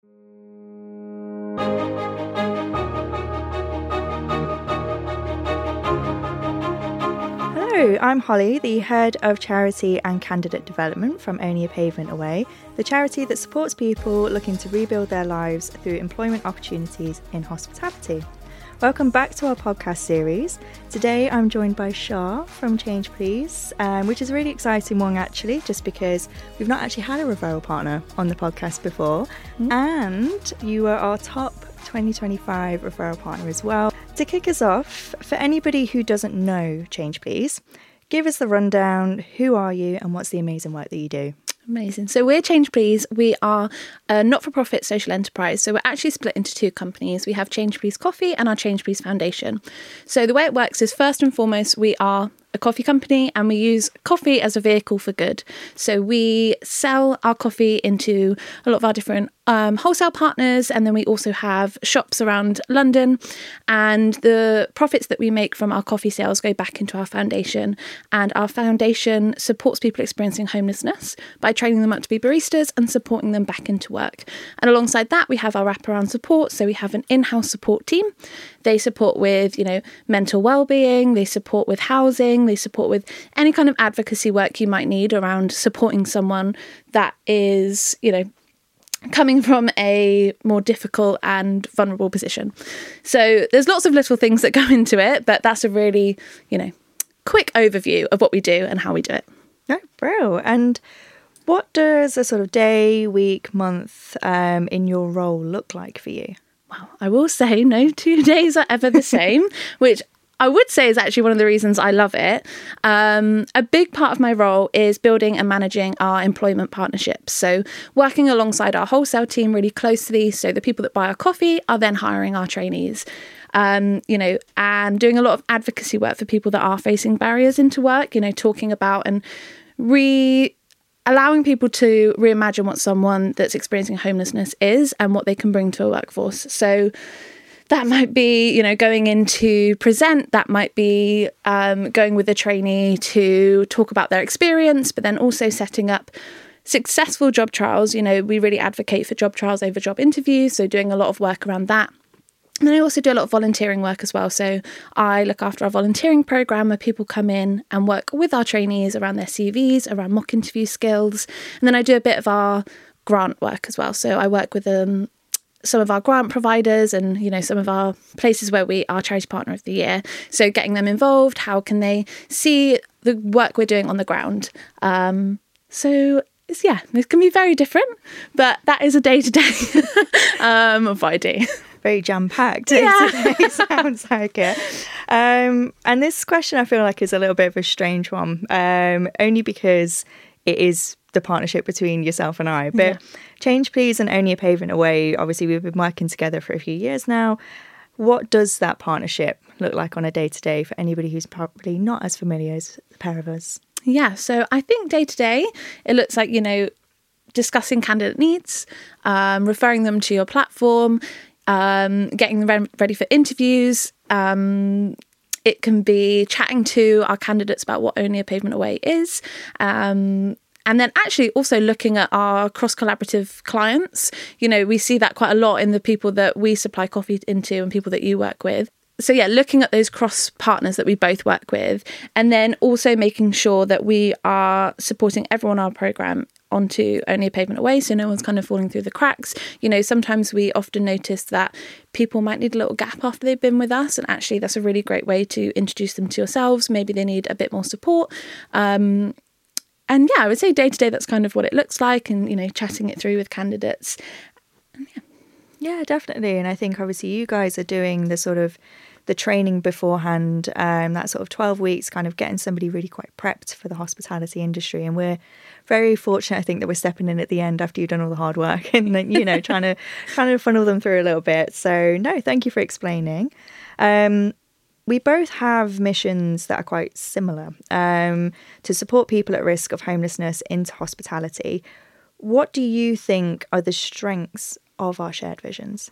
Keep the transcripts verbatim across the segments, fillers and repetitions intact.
Hello, I'm Holly, the Head of Charity and Candidate Development from Only a Pavement Away, the charity that supports people looking to rebuild their lives through employment opportunities in hospitality. Welcome back to our podcast series. Today I'm joined by Shah from Change Please, um, which is a really exciting one actually, just because we've not actually had a referral partner on the podcast before, mm-hmm. and you are our top twenty twenty-five referral partner as well. To kick us off, for anybody who doesn't know Change Please, give us the rundown. Who are you and what's the amazing work that you do? Amazing. So we're Change Please. We are a not-for-profit social enterprise. So we're actually split into two companies. We have Change Please Coffee and our Change Please Foundation. So the way it works is, first and foremost, we are a coffee company and we use coffee as a vehicle for good. So we sell our coffee into a lot of our different um, wholesale partners, and then we also have shops around London, and the profits that we make from our coffee sales go back into our foundation, and our foundation supports people experiencing homelessness by training them up to be baristas and supporting them back into work. And alongside that, we have our wraparound support. So we have an in-house support team. They support with, you know, mental well-being, they support with housing, they support with any kind of advocacy work you might need around supporting someone that is, you know, coming from a more difficult and vulnerable position. So there's lots of little things that go into it, but that's a really, you know, quick overview of what we do and how we do it. Oh, bro. And what does a sort of day, week, month um, in your role look like for you? Well, I will say no two days are ever the same, which I would say is actually one of the reasons I love it. Um, a big part of my role is building and managing our employment partnerships. So working alongside our wholesale team really closely. So the people that buy our coffee are then hiring our trainees. Um, you know, and doing a lot of advocacy work for people that are facing barriers into work, you know, talking about and re allowing people to reimagine what someone that's experiencing homelessness is and what they can bring to a workforce. So that might be, you know, going in to present, that might be um, going with a trainee to talk about their experience, but then also setting up successful job trials. You know, we really advocate for job trials over job interviews, so doing a lot of work around that. And then I also do a lot of volunteering work as well. So I look after our volunteering programme where people come in and work with our trainees around their C Vs, around mock interview skills. And then I do a bit of our grant work as well. So I work with um, some of our grant providers and, you know, some of our places where we are Charity Partner of the Year. So getting them involved, how can they see the work we're doing on the ground? Um, so it's, yeah, it can be very different, but that is a day-to-day um, of what I do. Very jam-packed. Yeah. Today sounds like it. Um, and this question I feel like is a little bit of a strange one, um, only because it is the partnership between yourself and I. But yeah. Change Please and Only a Pavement Away, obviously we've been working together for a few years now. What does that partnership look like on a day-to-day for anybody who's probably not as familiar as the pair of us? Yeah, so I think day-to-day it looks like, you know, discussing candidate needs, um, referring them to your platform, um, getting them re- ready for interviews. Um, it can be chatting to our candidates about what Only a Pavement Away is. Um, and then actually also looking at our cross-collaborative clients. You know, we see that quite a lot in the people that we supply coffee into and people that you work with. So yeah, looking at those cross partners that we both work with, and then also making sure that we are supporting everyone on our programme onto Only a Pavement Away, so no one's kind of falling through the cracks. You know, sometimes we often notice that people might need a little gap after they've been with us, and actually that's a really great way to introduce them to yourselves. Maybe they need a bit more support. Um, and yeah, I would say day to day that's kind of what it looks like, and, you know, chatting it through with candidates. And yeah. Yeah, definitely. And I think obviously you guys are doing the sort of the training beforehand, um, that sort of twelve weeks, kind of getting somebody really quite prepped for the hospitality industry. And we're very fortunate, I think, that we're stepping in at the end after you've done all the hard work and then, you know, trying to trying to funnel them through a little bit. So no, thank you for explaining. Um, we both have missions that are quite similar, um, to support people at risk of homelessness into hospitality. What do you think are the strengths of our shared visions?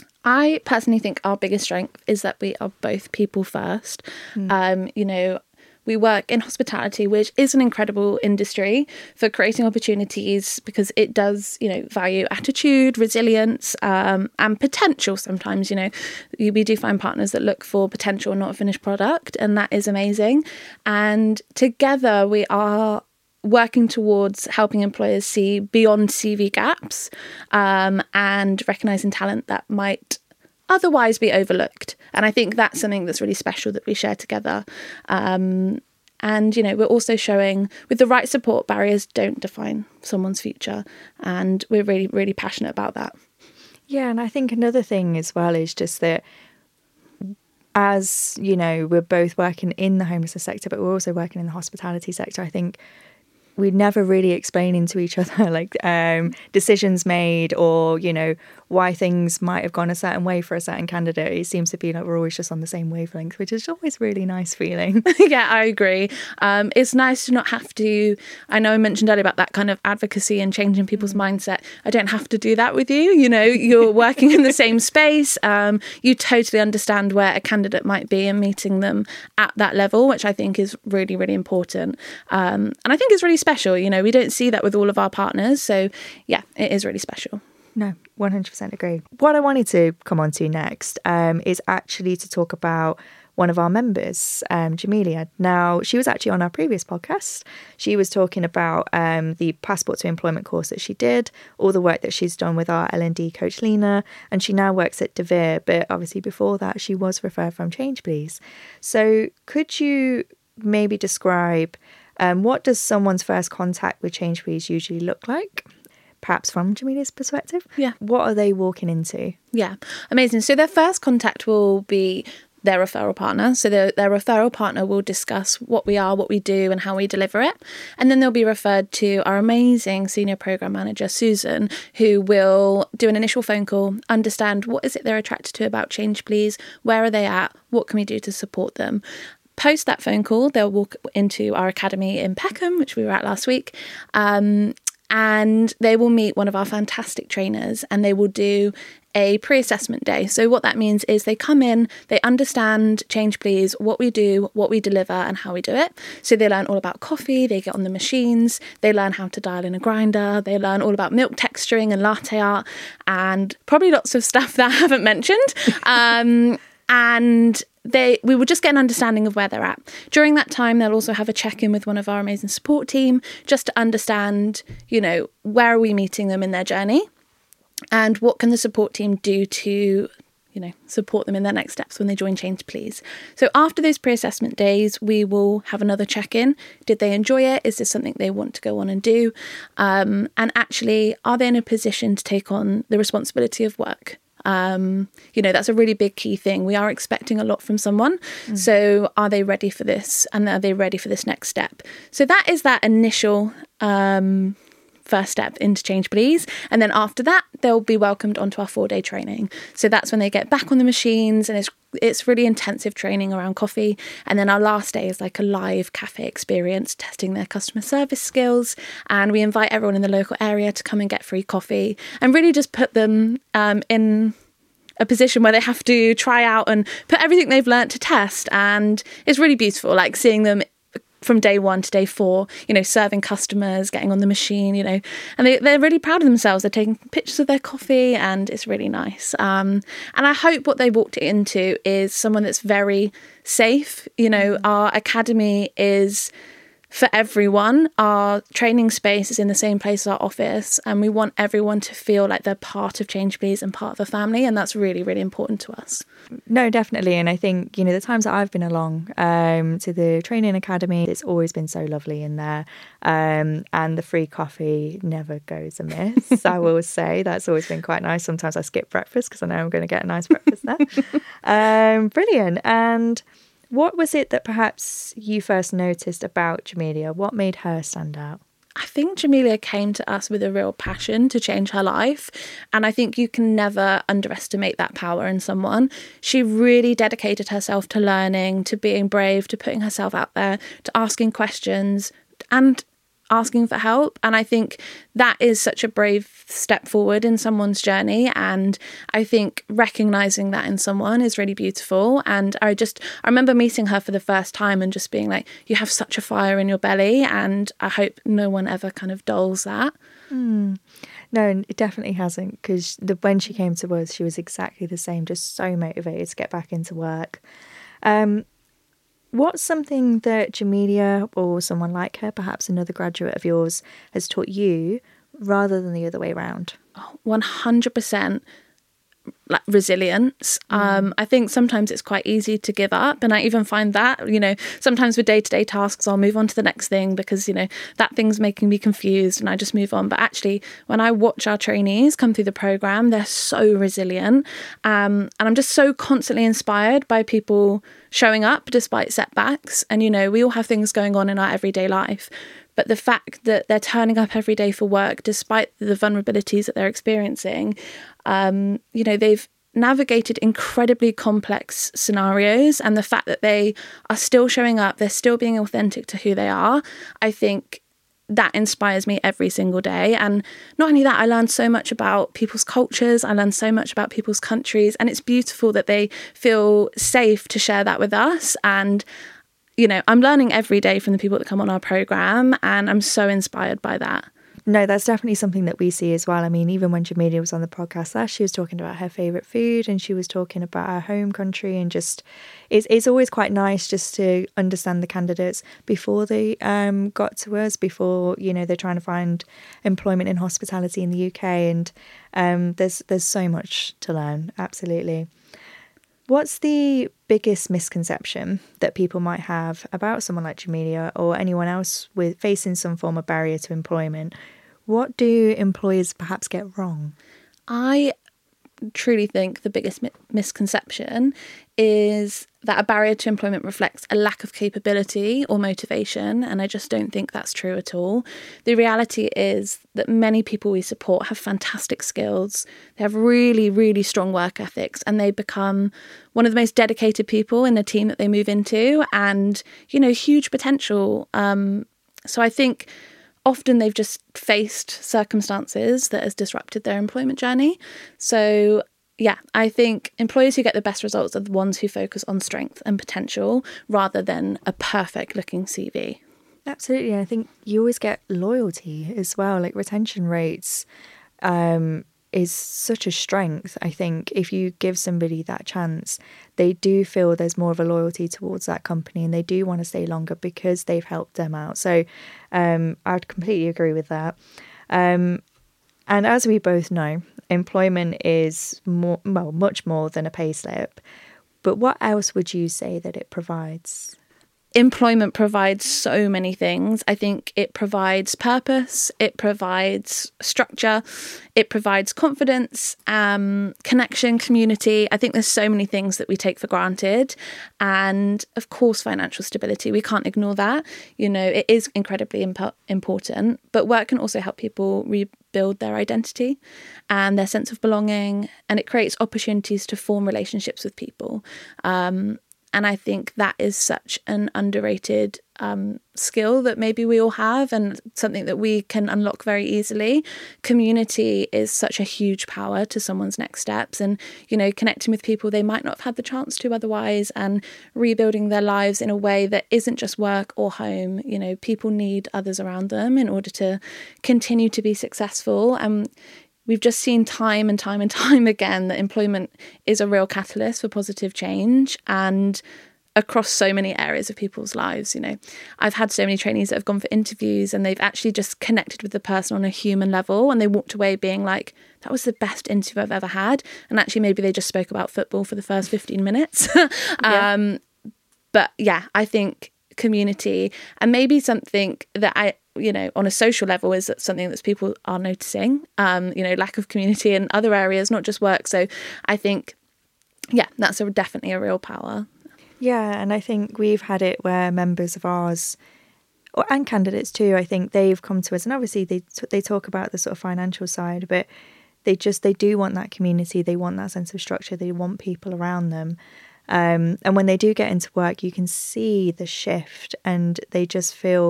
I personally think our biggest strength is that we are both people first. Mm. Um, you know, we work in hospitality, which is an incredible industry for creating opportunities because it does, you know, value attitude, resilience, um, and potential. Sometimes, you know, we do find partners that look for potential, not a finished product, and that is amazing. And together we are working towards helping employers see beyond C V gaps um, and recognising talent that might otherwise be overlooked. And I think that's something that's really special that we share together. Um, and, you know, we're also showing with the right support, barriers don't define someone's future. And we're really, really passionate about that. Yeah, and I think another thing as well is just that as, you know, we're both working in the homelessness sector, but we're also working in the hospitality sector, I think we're never really explaining to each other like um, decisions made or, you know, why things might have gone a certain way for a certain candidate. It seems to be like we're always just on the same wavelength, which is always really nice feeling. Yeah, I agree. Um, it's nice to not have to, I know I mentioned earlier about that kind of advocacy and changing people's mm. mindset. I don't have to do that with you. You know, you're working in the same space. Um, you totally understand where a candidate might be and meeting them at that level, which I think is really, really important. Um, and I think it's really special. You know, we don't see that with all of our partners. So yeah, it is really special. No, one hundred percent agree. What I wanted to come on to next um, is actually to talk about one of our members, um, Jamelia. Now, she was actually on our previous podcast. She was talking about um, the Passport to Employment course that she did, all the work that she's done with our L and D coach, Lena, and she now works at Devere. But obviously before that, she was referred from Change Please. So could you maybe describe um, what does someone's first contact with Change Please usually look like? Perhaps from Jamelia's perspective. Yeah. What are they walking into? Yeah, amazing. So their first contact will be their referral partner. So their, their referral partner will discuss what we are, what we do and how we deliver it. And then they'll be referred to our amazing senior program manager, Susan, who will do an initial phone call, understand what is it they're attracted to about Change Please, where are they at, what can we do to support them. Post that phone call, they'll walk into our academy in Peckham, which we were at last week. Um, And they will meet one of our fantastic trainers and they will do a pre-assessment day. So what that means is they come in, they understand Change Please, what we do, what we deliver and how we do it. So they learn all about coffee, they get on the machines, they learn how to dial in a grinder, they learn all about milk texturing and latte art and probably lots of stuff that I haven't mentioned. Um, and they we will just get an understanding of where they're at. During that time, they'll also have a check-in with one of our amazing support team just to understand, you know, where are we meeting them in their journey and what can the support team do to, you know, support them in their next steps when they join Change Please. So after those pre-assessment days, we will have another check-in. Did they enjoy it? Is this something they want to go on and do? Um, and actually, are they in a position to take on the responsibility of work? Um, you know, that's a really big key thing. We are expecting a lot from someone. Mm. So are they ready for this? And are they ready for this next step? So that is that initial um, first step into Change Please. And then after that, they'll be welcomed onto our four-day training. So that's when they get back on the machines and it's it's really intensive training around coffee. And then our last day is like a live cafe experience, testing their customer service skills. And we invite everyone in the local area to come and get free coffee and really just put them um, in a position where they have to try out and put everything they've learnt to test. And it's really beautiful, like seeing them from day one to day four, you know, serving customers, getting on the machine, you know, and they, they're really proud of themselves. They're taking pictures of their coffee and it's really nice. Um, and I hope what they walked into is someone that's very safe. You know, our academy is for everyone. Our training space is in the same place as our office and we want everyone to feel like they're part of Change Please and part of the family, and that's really, really important to us. No, definitely. And I think, you know, the times that I've been along um, to the training academy, it's always been so lovely in there. Um, and the free coffee never goes amiss, I will say. That's always been quite nice. Sometimes I skip breakfast because I know I'm going to get a nice breakfast there. um, brilliant. And what was it that perhaps you first noticed about Jamelia? What made her stand out? I think Jamelia came to us with a real passion to change her life. And I think you can never underestimate that power in someone. She really dedicated herself to learning, to being brave, to putting herself out there, to asking questions and asking for help. And I think that is such a brave step forward in someone's journey. And I think recognizing that in someone is really beautiful. And I just, I remember meeting her for the first time and just being like, you have such a fire in your belly. And I hope no one ever kind of dulls that. Mm. No, it definitely hasn't, because when she came to us, she was exactly the same, just so motivated to get back into work. Um, what's something that Jamelia or someone like her, perhaps another graduate of yours, has taught you rather than the other way around? Oh, one hundred percent. Like resilience. Mm. Um, I think sometimes it's quite easy to give up. And I even find that, you know, sometimes with day-to-day tasks, I'll move on to the next thing because, you know, that thing's making me confused and I just move on. But actually, when I watch our trainees come through the programme, they're so resilient. Um, and I'm just so constantly inspired by people showing up despite setbacks. And, you know, we all have things going on in our everyday life. But the fact that they're turning up every day for work, despite the vulnerabilities that they're experiencing, um, you know, they've navigated incredibly complex scenarios. And the fact that they are still showing up, they're still being authentic to who they are, I think that inspires me every single day. And not only that, I learned so much about people's cultures. I learned so much about people's countries. And it's beautiful that they feel safe to share that with us. And you know, I'm learning every day from the people that come on our programme, and I'm so inspired by that. No, that's definitely something that we see as well. I mean, even when Jamelia was on the podcast last, she was talking about her favourite food and she was talking about her home country, and just it's it's always quite nice just to understand the candidates before they um got to us, before, you know, they're trying to find employment in hospitality in the U K, and um there's there's so much to learn, absolutely. What's the biggest misconception that people might have about someone like Jamelia or anyone else with facing some form of barrier to employment? What do employers perhaps get wrong? I truly think the biggest mi- misconception is that a barrier to employment reflects a lack of capability or motivation, and I just don't think that's true at all. The reality is that many people we support have fantastic skills, they have really, really strong work ethics, and they become one of the most dedicated people in the team that they move into, and, you know, huge potential. Um, so I think often they've just faced circumstances that has disrupted their employment journey. So yeah, I think employers who get the best results are the ones who focus on strength and potential rather than a perfect looking C V. Absolutely. I think you always get loyalty as well, like retention rates um, is such a strength. I think if you give somebody that chance, they do feel there's more of a loyalty towards that company and they do want to stay longer because they've helped them out. So um, I'd completely agree with that. Um, and as we both know, employment is more, well, much more than a pay slip. But what else would you say that it provides? Employment provides so many things. I think it provides purpose, it provides structure, it provides confidence, um, connection, community. I think there's so many things that we take for granted. And of course, financial stability, we can't ignore that. You know, it is incredibly imp- important, but work can also help people rebuild their identity and their sense of belonging. And it creates opportunities to form relationships with people. Um, And I think that is such an underrated um, skill that maybe we all have and something that we can unlock very easily. Community is such a huge power to someone's next steps, and, you know, connecting with people they might not have had the chance to otherwise and rebuilding their lives in a way that isn't just work or home. You know, people need others around them in order to continue to be successful. And we've just seen time and time and time again that employment is a real catalyst for positive change and across so many areas of people's lives. You know, I've had so many trainees that have gone for interviews and they've actually just connected with the person on a human level, and they walked away being like, that was the best interview I've ever had. And actually maybe they just spoke about football for the first fifteen minutes. Yeah. um, but yeah, I think community, and maybe something that I, you know, on a social level is something that people are noticing, um, you know, lack of community in other areas, not just work. So I think, yeah, that's a, definitely a real power. Yeah, and I think we've had it where members of ours, or and candidates too, I think they've come to us, and obviously they they talk about the sort of financial side, but they just, they do want that community, they want that sense of structure, they want people around them. Um, and when they do get into work, you can see the shift and they just feel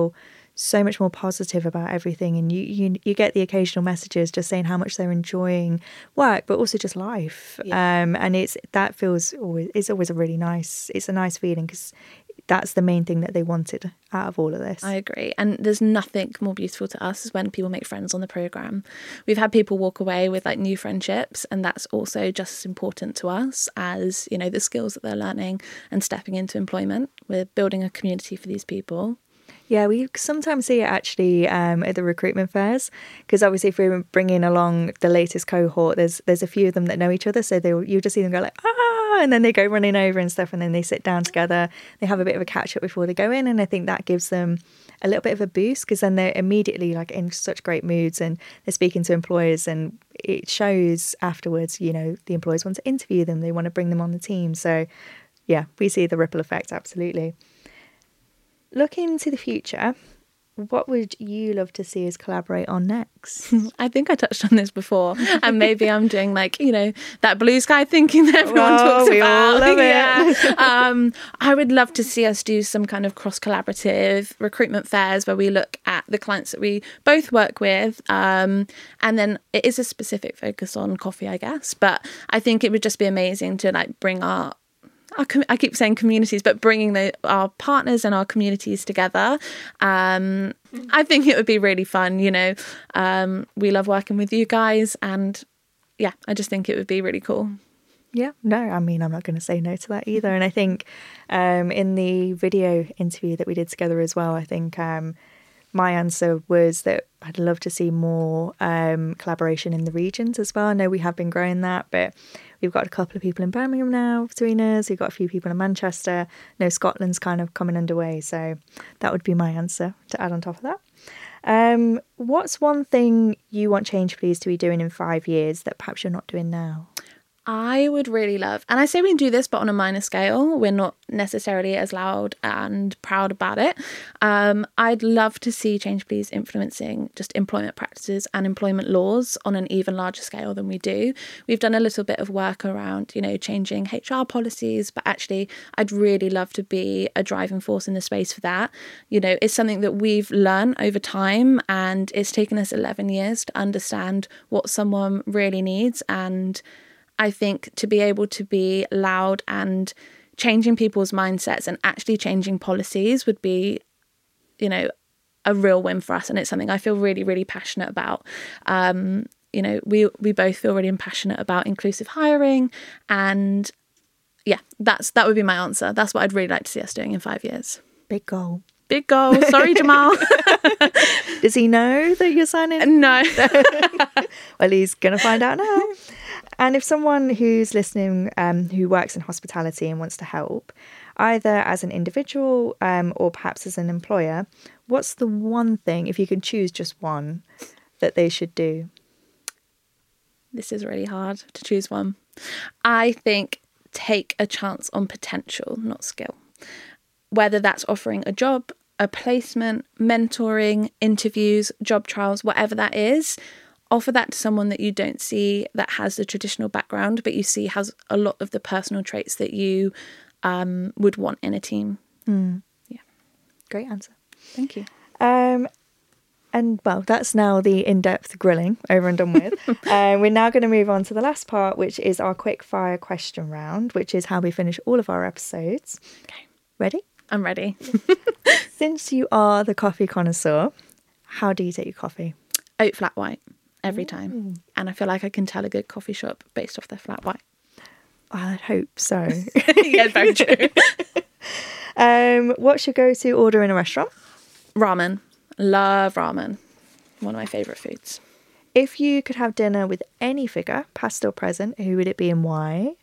so much more positive about everything, and you, you you get the occasional messages just saying how much they're enjoying work, but also just life. Yeah. Um, and it's that feels always it's always a really nice it's a nice feeling, because that's the main thing that they wanted out of all of this. I agree. And there's nothing more beautiful to us is when people make friends on the programme. We've had people walk away with like new friendships, and that's also just as important to us as, you know, the skills that they're learning and stepping into employment. We're building a community for these people. Yeah, we sometimes see it actually um, at the recruitment fairs, because obviously if we're bringing along the latest cohort, there's there's a few of them that know each other, so they you just see them go like, ah, and then they go running over and stuff, and then they sit down together, they have a bit of a catch up before they go in, and I think that gives them a little bit of a boost, because then they're immediately like in such great moods, and they're speaking to employers, and it shows afterwards, you know, the employers want to interview them, they want to bring them on the team. So yeah, we see the ripple effect, absolutely. Looking to the future, what would you love to see us collaborate on next? I think I touched on this before, and maybe I'm doing like, you know, that blue sky thinking that everyone oh, talks we about. All love yeah. it. um, I would love to see us do some kind of cross-collaborative recruitment fairs where we look at the clients that we both work with, um, and then it is a specific focus on coffee, I guess. But I think it would just be amazing to like bring our Our, I keep saying communities, but bringing the, our partners and our communities together. Um, I think it would be really fun. You know, um, we love working with you guys, and yeah, I just think it would be really cool. Yeah, no, I mean, I'm not going to say no to that either. And I think um, in the video interview that we did together as well, I think um, my answer was that I'd love to see more um, collaboration in the regions as well. I know we have been growing that, but we've got a couple of people in Birmingham now between us. We've got a few people in Manchester. No, Scotland's kind of coming underway. So that would be my answer to add on top of that. Um, what's one thing you want Change Please to be doing in five years that perhaps you're not doing now? I would really love, and I say we can do this, but on a minor scale. We're not necessarily as loud and proud about it. Um, I'd love to see Change Please influencing just employment practices and employment laws on an even larger scale than we do. We've done a little bit of work around, you know, changing H R policies, but actually I'd really love to be a driving force in the space for that. You know, it's something that we've learned over time, and it's taken us eleven years to understand what someone really needs. And I think to be able to be loud and changing people's mindsets and actually changing policies would be, you know, a real win for us. And it's something I feel really, really passionate about. Um, you know, we we both feel really passionate about inclusive hiring. And yeah, that's that would be my answer. That's what I'd really like to see us doing in five years. Big goal. Big goal. Sorry, Jamal. Does he know that you're signing? No. Well, he's going to find out now. And if someone who's listening um, who works in hospitality and wants to help, either as an individual um, or perhaps as an employer, what's the one thing, if you can choose just one, that they should do? This is really hard to choose one. I think take a chance on potential, not skill. Whether that's offering a job, a placement, mentoring, interviews, job trials, whatever that is, offer that to someone that you don't see that has the traditional background, but you see has a lot of the personal traits that you um, would want in a team. Mm. Yeah. Great answer. Thank you. Um, and well, that's now the in-depth grilling over and done with. uh, we're now going to move on to the last part, which is our quick fire question round, which is how we finish all of our episodes. Okay. Ready? I'm ready. Since you are the coffee connoisseur, how do you take your coffee? Oat flat white. Every time. Ooh. And I feel like I can tell a good coffee shop based off their flat white. I'd hope so. Yeah, very true. um, what's your go-to order in a restaurant? Ramen. Love ramen. One of my favourite foods. If you could have dinner with any figure, past or present, who would it be and why?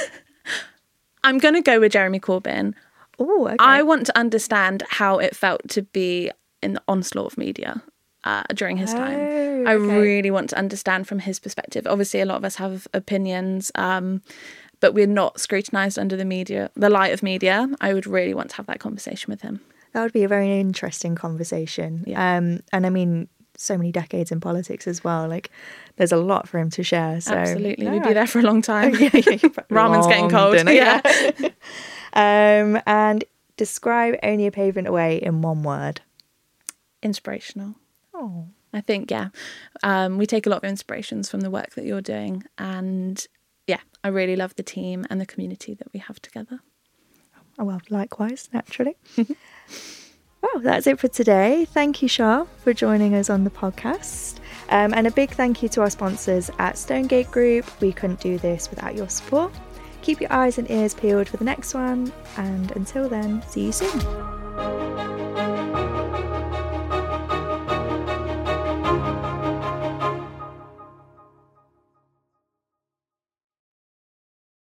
I'm going to go with Jeremy Corbyn. Oh, okay. I want to understand how it felt to be in the onslaught of media. Uh, during his time. Oh, I okay. really want to understand from his perspective. Obviously, a lot of us have opinions, um, but we're not scrutinised under the media, the light of media. I would really want to have that conversation with him. That would be a very interesting conversation. Yeah. Um, and I mean, so many decades in politics as well. Like, there's a lot for him to share. So absolutely, no, we'd be there for a long time. yeah, yeah, Ramen's getting cold. Dinner, yeah. um, and describe Only a Pavement Away in one word. inspirational. Oh, I think, yeah, um, we take a lot of inspirations from the work that you're doing. And yeah, I really love the team and the community that we have together. oh well, likewise, naturally. Well, that's it for today. Thank you, Shah, for joining us on the podcast. Um, and a big thank you to our sponsors at Stonegate Group. We couldn't do this without your support. Keep your eyes and ears peeled for the next one. And until then, see you soon.